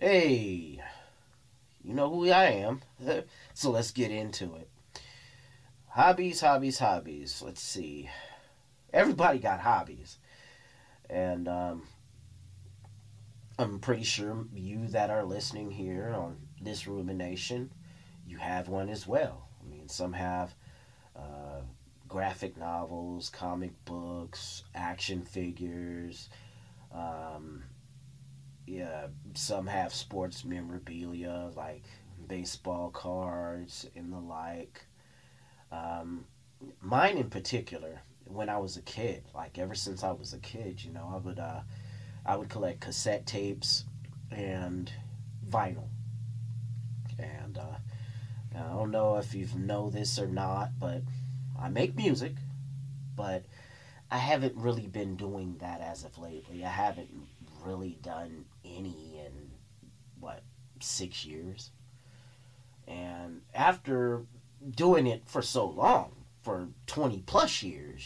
Hey, you know who I am. So let's get into it. Hobbies, hobbies, hobbies. Let's see. Everybody got hobbies. And I'm pretty sure you that are listening here on this rumination, you have one as well. I mean, some have uh, graphic novels, comic books, action figures. Um, yeah, some have sports memorabilia like baseball cards and the like. Um, Mine in particular, when I was a kid, like ever since I was a kid, I would collect cassette tapes and vinyl. And I don't know if you know this or not, but I make music, but I haven't really been doing that as of lately. I haven't really done any in what 6 years. And after doing it for so long, for 20 plus years,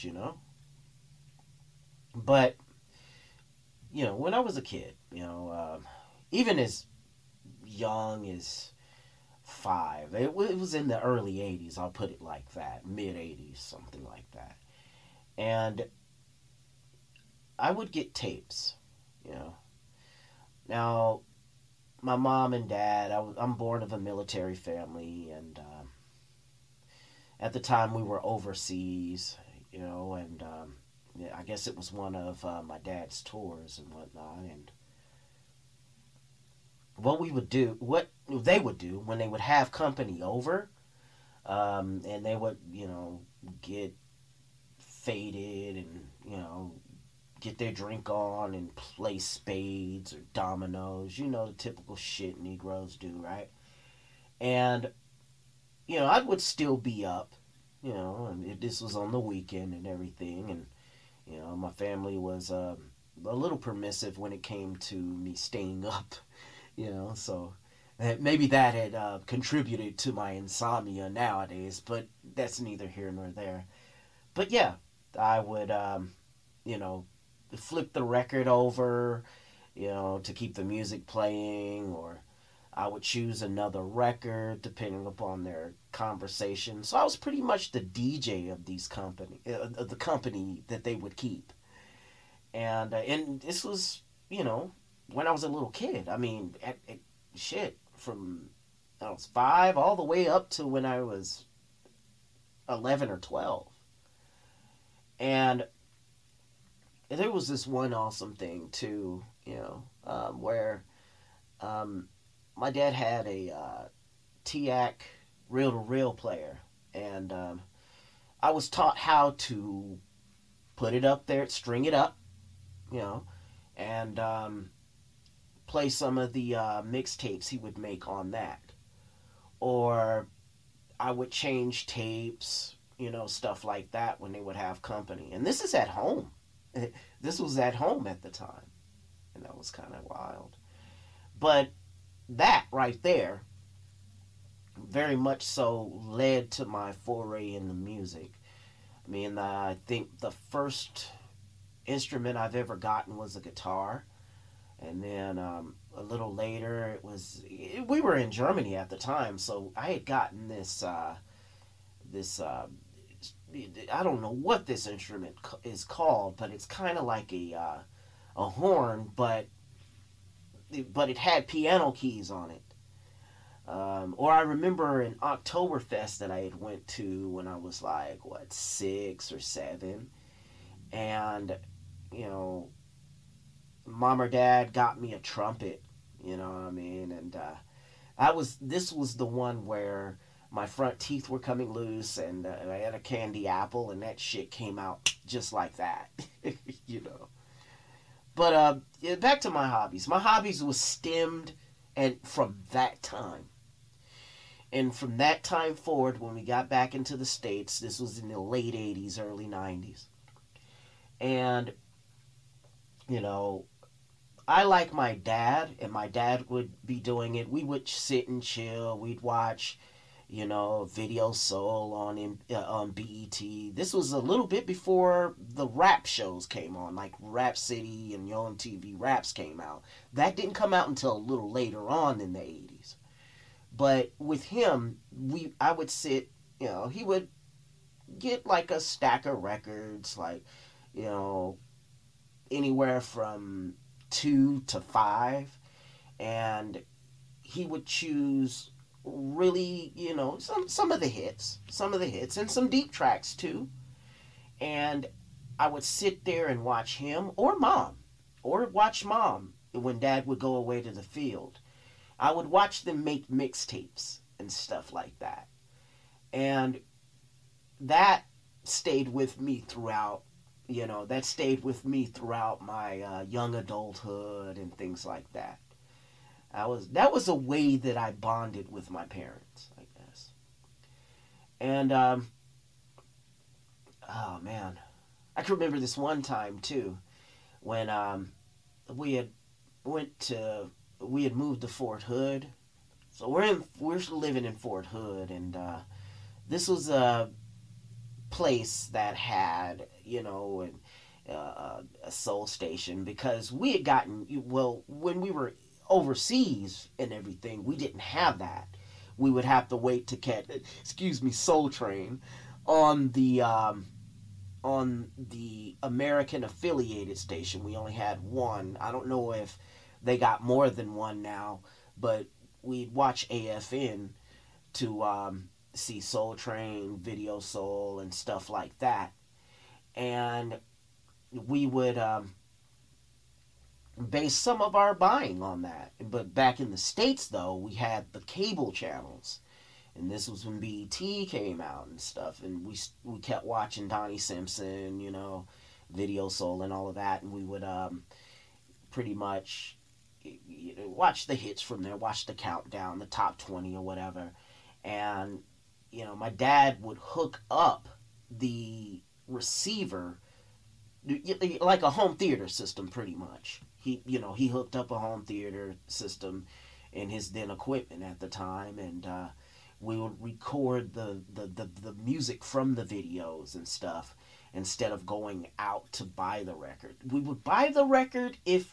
but when I was a kid, even as young as 5, it was in the early 80s. I'll put it like that, mid 80s, something like that. And I would get tapes, you know. Now, my mom and dad, I'm born of a military family, and at the time we were overseas, and yeah, I guess it was one of my dad's tours and whatnot. And what they would do when they would have company over, and they would, get faded and, get their drink on and play spades or dominoes, the typical shit Negroes do, right? And, I would still be up, and this was on the weekend and everything. And, my family was a little permissive when it came to me staying up, so maybe that had contributed to my insomnia nowadays, but that's neither here nor there. But yeah, I would, you know, flip the record over, to keep the music playing, or I would choose another record depending upon their conversation. So I was pretty much the DJ of the company that they would keep. And this was, when I was a little kid. I mean, shit, from I was 5 all the way up to when I was 11 or 12. And there was this one awesome thing too, where um, my dad had a TAC reel to reel player, and I was taught how to put it up there, string it up, you know, and play some of the mixtapes he would make on that, or I would change tapes, stuff like that when they would have company. And this is at home. This was at home at the time, and that was kind of wild. But that right there very much so led to my foray into music. I mean, I think the first instrument I've ever gotten was a guitar, and then a little later we were in Germany at the time, so I had gotten this I don't know what this instrument is called, but it's kind of like a horn, but it had piano keys on it. Or I remember an Oktoberfest that I had went to when I was like 6 or 7, and you know, mom or dad got me a trumpet. You know what I mean? And this was the one where my front teeth were coming loose, and I had a candy apple, and that shit came out just like that. you know. But back to my hobbies. My hobbies was stemmed and from that time. And from that time forward, when we got back into the States, this was in the late 80s, early 90s. And, you know, I like my dad, and my dad would be doing it. We would sit and chill. We'd watch, Video Soul on BET. This was a little bit before the rap shows came on, like Rap City and Yo MTV Raps came out. That didn't come out until a little later on in the 80s. But with him, I would sit, he would get like a stack of records, like, you know, anywhere from 2 to 5, and he would choose really, some of the hits, and some deep tracks too. And I would sit there and watch him or watch mom when dad would go away to the field. I would watch them make mixtapes and stuff like that. And that stayed with me throughout, my young adulthood and things like that. That was a way that I bonded with my parents, I guess. And oh man, I can remember this one time too, when we had went to we had moved to Fort Hood. So we're living in Fort Hood, and this was a place that had, a soul station, because we had gotten, well, when we were overseas and everything, we didn't have that. We would have to wait to catch, Soul Train on the American affiliated station. We only had one. I don't know if they got more than one now, but we'd watch AFN to see Soul Train, Video Soul, and stuff like that. And we would base some of our buying on that. But back in the States, though, we had the cable channels. And this was when BET came out and stuff. And we kept watching Donnie Simpson, Video Soul and all of that. And we would pretty much watch the hits from there, watch the countdown, the top 20 or whatever. And, my dad would hook up the receiver like a home theater system, pretty much. He hooked up a home theater system in his then equipment at the time, and we would record the music from the videos and stuff instead of going out to buy the record. We would buy the record if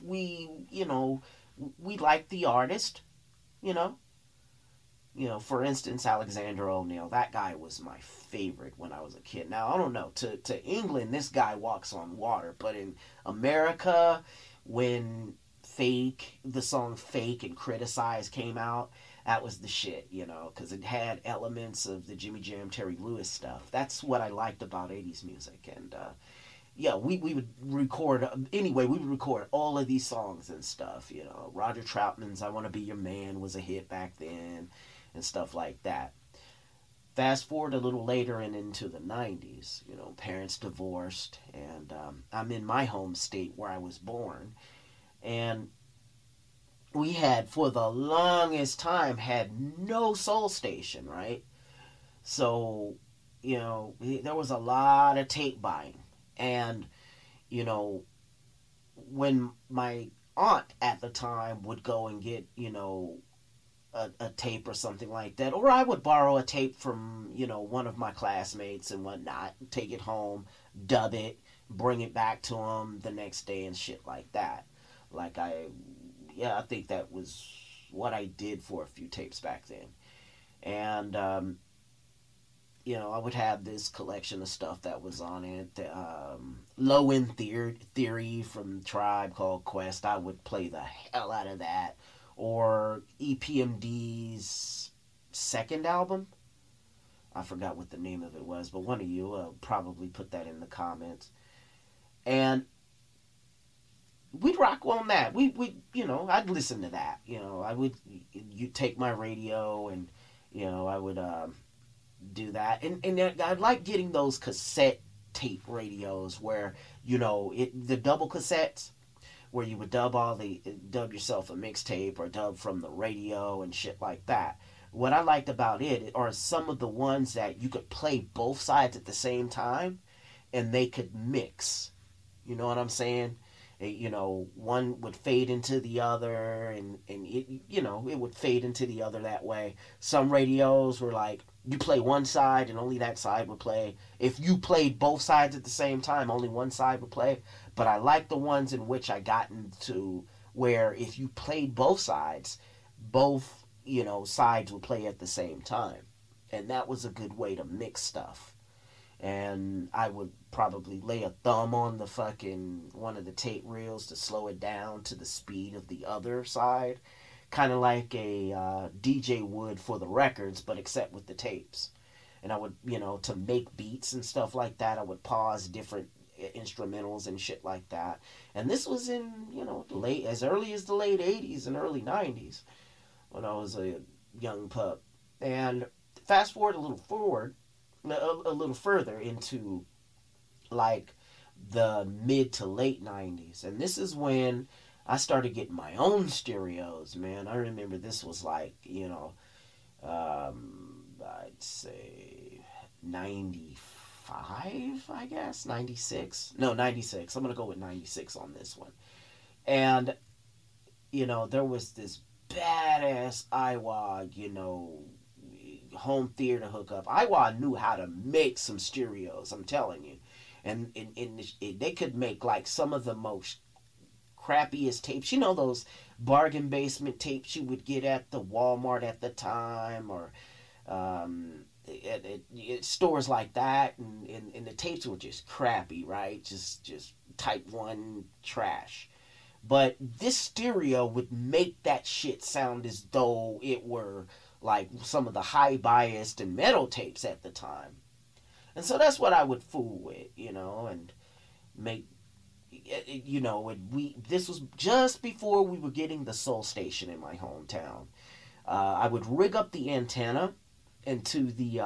we liked the artist, you know. For instance, Alexander O'Neal. That guy was my favorite when I was a kid. Now, I don't know. To England, this guy walks on water. But in America, when the song Fake and Criticize came out, that was the shit, because it had elements of the Jimmy Jam, Terry Lewis stuff. That's what I liked about 80s music. And, yeah, we would record, anyway, we would record all of these songs and stuff, Roger Troutman's I Want to Be Your Man was a hit back then, and stuff like that. Fast forward a little later and into the 90s, parents divorced, and I'm in my home state where I was born, and we had, for the longest time, had no soul station, right? So, there was a lot of tape buying. And, when my aunt at the time would go and get, a tape or something like that, or I would borrow a tape from, one of my classmates and whatnot, take it home, dub it, bring it back to them the next day and shit like that. I think that was what I did for a few tapes back then. And, I would have this collection of stuff that was on it. Low End Theory from Tribe Called Quest. I would play the hell out of that. Or EPMD's second album. I forgot what the name of it was, but one of you probably put that in the comments. And we'd rock on that. I'd listen to that. You'd take my radio and, I would do that. And I'd like getting those cassette tape radios where, the double cassettes, where you would dub yourself a mixtape or dub from the radio and shit like that. What I liked about it are some of the ones that you could play both sides at the same time and they could mix. You know what I'm saying? One would fade into the other, and it would fade into the other that way. Some radios were like, you play one side and only that side would play. If you played both sides at the same time, only one side would play. But I like the ones in which I got into where if you played both sides, both, sides would play at the same time. And that was a good way to mix stuff. And I would probably lay a thumb on the fucking one of the tape reels to slow it down to the speed of the other side, kind of like a DJ would for the records, but except with the tapes. And I would, to make beats and stuff like that, I would pause different instrumentals and shit like that. And this was in, late as early as the late 80s and early 90s when I was a young pup. And fast forward a little further into like the mid to late 90s, and this is when I started getting my own stereos, man. I remember this was like, I'd say 95, I guess. 96. No, 96. I'm going to go with 96 on this one. And, there was this badass Iwa, home theater hookup. Iwa knew how to make some stereos, I'm telling you. And they could make like some of the most crappiest tapes. Those bargain basement tapes you would get at the Walmart at the time, or at stores like that, and the tapes were just crappy, right? Just type 1 trash. But this stereo would make that shit sound as though it were like some of the high biased and metal tapes at the time. And so that's what I would fool with, and make, this was just before we were getting the Soul Station in my hometown. I would rig up the antenna into the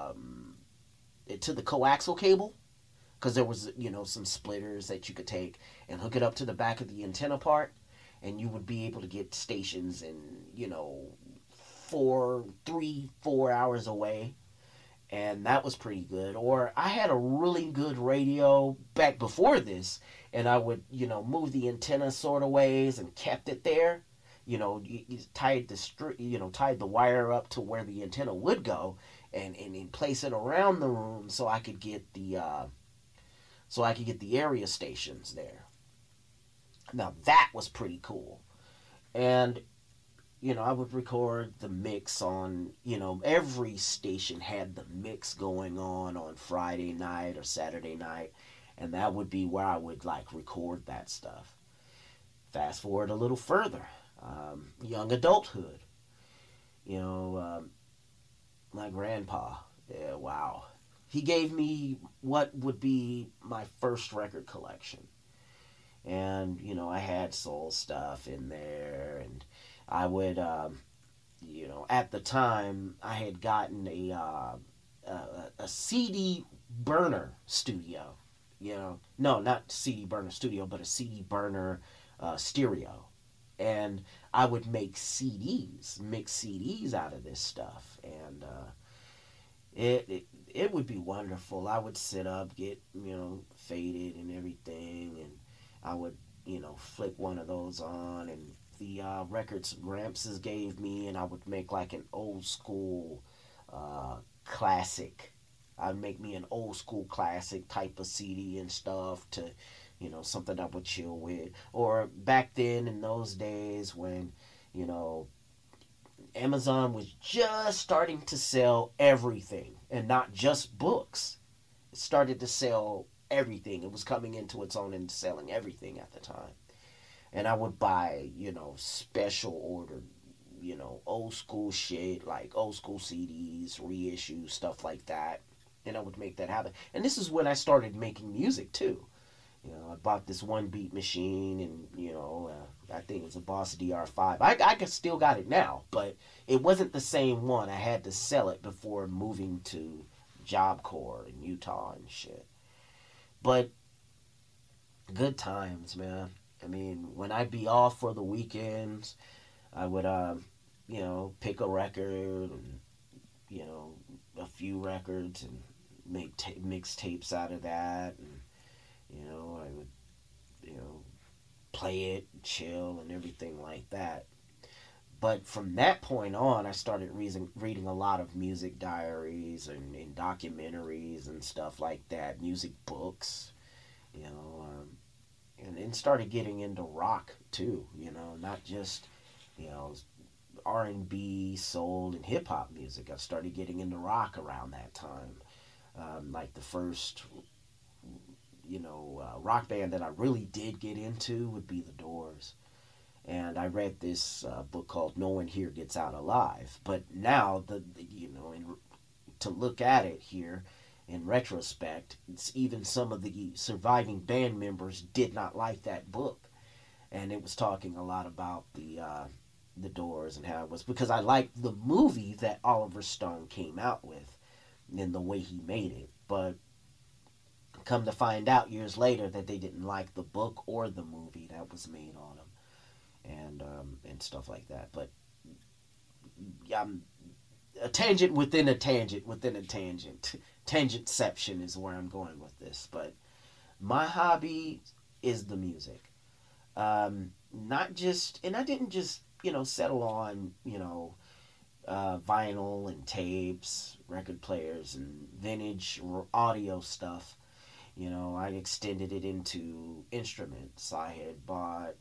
coaxial cable, because there was, some splitters that you could take and hook it up to the back of the antenna part, and you would be able to get stations in, 4 hours away, and that was pretty good. Or I had a really good radio back before this, and I would, move the antenna sort of ways and kept it there. You tied tied the wire up to where the antenna would go, and place it around the room so I could get the area stations there. Now that was pretty cool, and I would record the mix on, every station had the mix going on Friday night or Saturday night, and that would be where I would like record that stuff. Fast forward a little further, young adulthood. My grandpa, yeah, wow. He gave me what would be my first record collection. And, I had soul stuff in there, and I would, at the time, I had gotten a CD burner studio. No, not CD burner studio, but a CD burner stereo. And I would make CDs, mix CDs out of this stuff. And it would be wonderful. I would sit up, get, faded and everything, and I would, flick one of those on, and the records Gramps gave me, and I would make like an old school classic. I'd make me an old school classic type of CD and stuff to, something I would chill with. Or back then in those days when, Amazon was just starting to sell everything and not just books. It started to sell everything. It was coming into its own and selling everything at the time. And I would buy, special ordered, old school shit, like old school CDs, reissues, stuff like that. And I would make that happen. And this is when I started making music too. I bought this one beat machine, and I think it was a Boss DR5. I still got it now, but it wasn't the same one. I had to sell it before moving to Job Corps in Utah and shit. But good times, man. I mean, when I'd be off for the weekends, I would, pick a record and, a few records and make mix tapes out of that. And, I would, play it, chill, and everything like that. But from that point on, I started reading a lot of music diaries and documentaries and stuff like that, music books, you know, and then started getting into rock too, not just, you know, R&B, soul, and hip hop music. I started getting into rock around that time. Like the first, rock band that I really did get into would be The Doors. And I read this book called No One Here Gets Out Alive. But now, to look at it here in retrospect, it's even some of the surviving band members did not like that book. And it was talking a lot about the Doors and how it was, because I liked the movie that Oliver Stone came out with and the way he made it. But come to find out years later that they didn't like the book or the movie that was made on them, and stuff like that. But I'm a tangent within a tangent within a tangent. Tangentception is where I'm going with this. But my hobby is the music. Not just, and I didn't just settle on vinyl and tapes, record players, and vintage audio stuff. I extended it into instruments. I had bought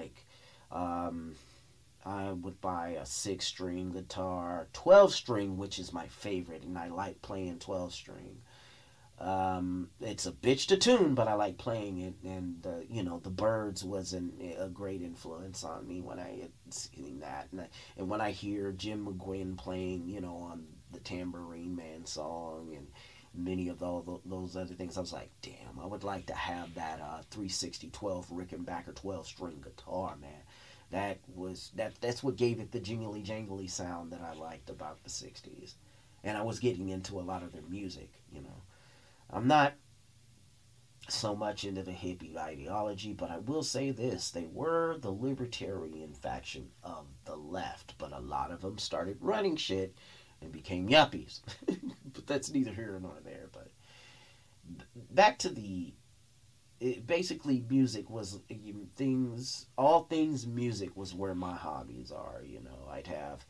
I would buy a 6-string guitar, 12-string, which is my favorite, and I like playing 12-string. It's a bitch to tune, but I like playing it, and the Byrds was a great influence on me when I had seen that, and when I hear Jim McGuinn playing, on the Tambourine Man song and many of those other things, I was like, damn, I would like to have that 360 12 Rickenbacker 12-string guitar, man. That's what gave it the jingly jangly sound that I liked about the 60s. And I was getting into a lot of their music. I'm not so much into the hippie ideology, but I will say this: they were the libertarian faction of the left, but a lot of them started running shit and became yuppies. But that's neither here nor there. But back to basically music was all things music was where my hobbies are. I'd have,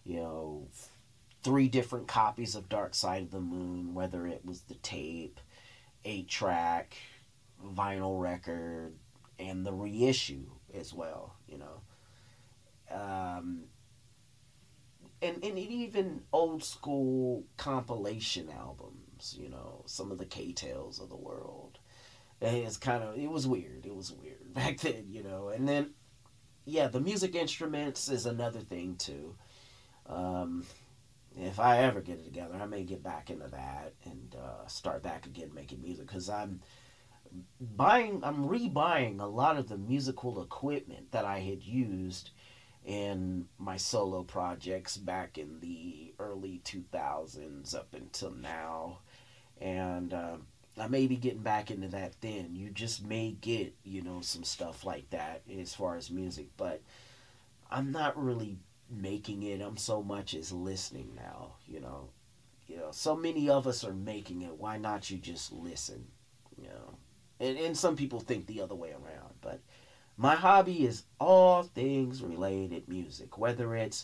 3 different copies of Dark Side of the Moon, whether it was the tape, 8-track, vinyl record, and the reissue as well. And even old school compilation albums, some of the K-Tales of the world. And it was weird. It was weird back then. And then, yeah, the music instruments is another thing too. If I ever get it together, I may get back into that and start back again making music, because I'm rebuying a lot of the musical equipment that I had used in my solo projects back in the early 2000s up until now. And I may be getting back into that then. You just may get, some stuff like that as far as music, but I'm not really making it. I'm so much as listening now. So many of us are making it. Why not you just listen? And some people think the other way around, but my hobby is all things related music, whether it's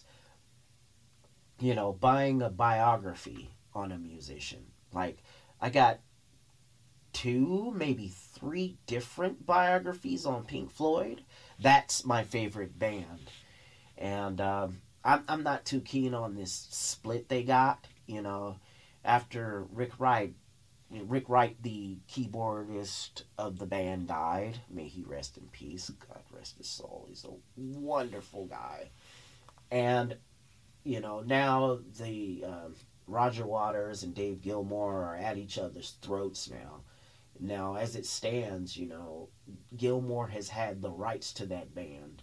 buying a biography on a musician. Like, I got 2, maybe 3 different biographies on Pink Floyd. That's my favorite band. And I'm not too keen on this split they got. After Rick Wright, the keyboardist of the band, died. May he rest in peace. God rest his soul. He's a wonderful guy. And now the Roger Waters and Dave Gilmour are at each other's throats now. Now, as it stands, Gilmour has had the rights to that band,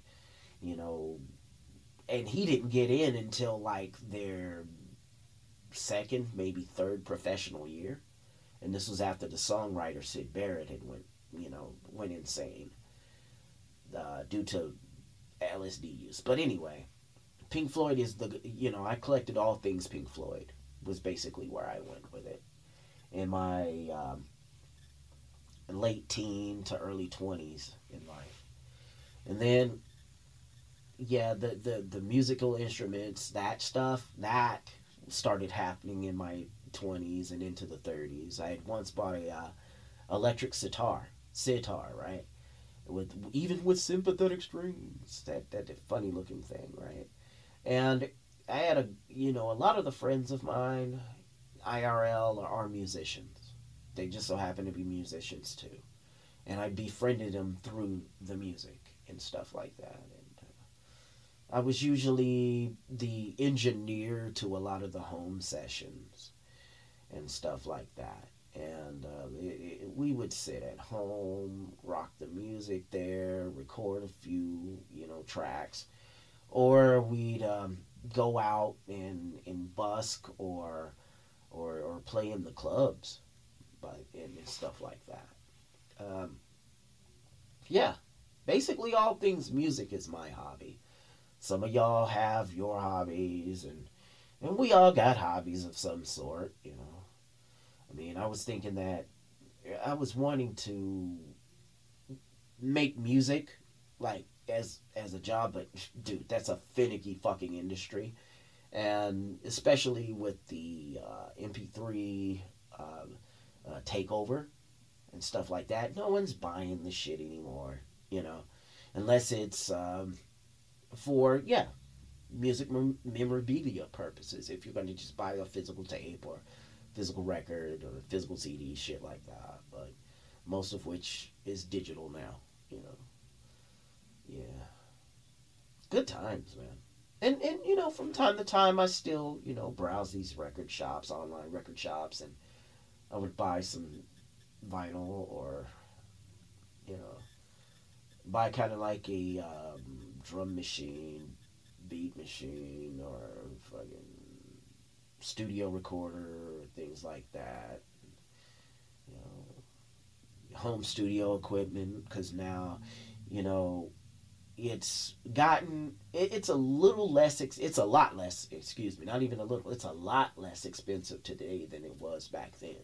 and he didn't get in until like their 2nd, maybe 3rd professional year. And this was after the songwriter Syd Barrett had went insane due to LSD use. But anyway, Pink Floyd is I collected all things Pink Floyd, was basically where I went with it. In my late teen to early 20s in life. And then, yeah, the musical instruments, that stuff, that started happening in my 20s and into the 30s. I had once bought a electric sitar, right? With even with sympathetic strings, that funny looking thing, right? And I had a lot of the friends of mine, IRL, are musicians. They just so happen to be musicians too, and I befriended them through the music and stuff like that. And I was usually the engineer to a lot of the home sessions and stuff like that. And we would sit at home, rock the music there, record a few, tracks, or we'd go out and busk or play in the clubs, and stuff like that. Um, yeah, basically all things music is my hobby. Some of y'all have your hobbies, and we all got hobbies of some sort. I mean, I was thinking that I was wanting to make music like as a job, but dude, that's a finicky fucking industry, and especially with the MP3 takeover and stuff like that, no one's buying the shit anymore. You know, unless it's for music memorabilia purposes. If you're going to just buy a physical tape or physical record or physical CD, shit like that, but most of which is digital now. You know, yeah, good times, man. And from time to time, I still browse these record shops, online record shops, and I would buy some vinyl or you know buy kind of like a drum machine, beat machine, or fucking studio recorder, things like that. You home studio equipment, because now, you know, it's a little less. It's a lot less. Excuse me, not even a little. It's a lot less expensive today than it was back then.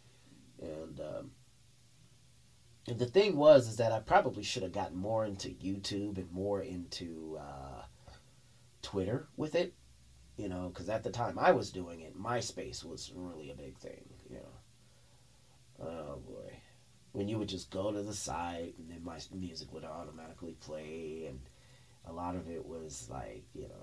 And the thing was is that I probably should have gotten more into YouTube and more into Twitter with it. Because at the time I was doing it, MySpace was really a big thing. Oh boy, when you would just go to the site and then my music would automatically play, and a lot of it was like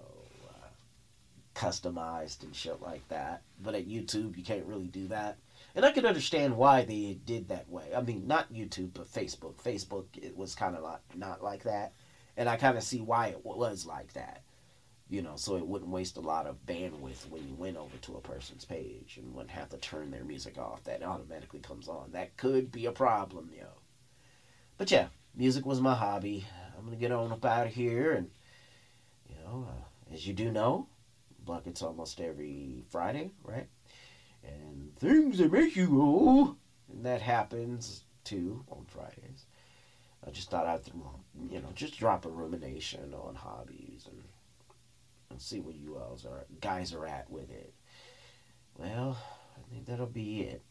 customized and shit like that. But at YouTube, you can't really do that. And I can understand why they did that way. I mean, not YouTube, but Facebook. Facebook, it was kind of like, not like that. And I kind of see why it was like that. So it wouldn't waste a lot of bandwidth when you went over to a person's page and wouldn't have to turn their music off. That automatically comes on. That could be a problem, yo. But yeah, music was my hobby. I'm going to get on up out of here. And, as you do know, Bucket's almost every Friday, right? And things that make you go. And that happens too on Fridays. I just thought I'd, just drop a rumination on hobbies and see where you guys are at with it. Well, I think that'll be it.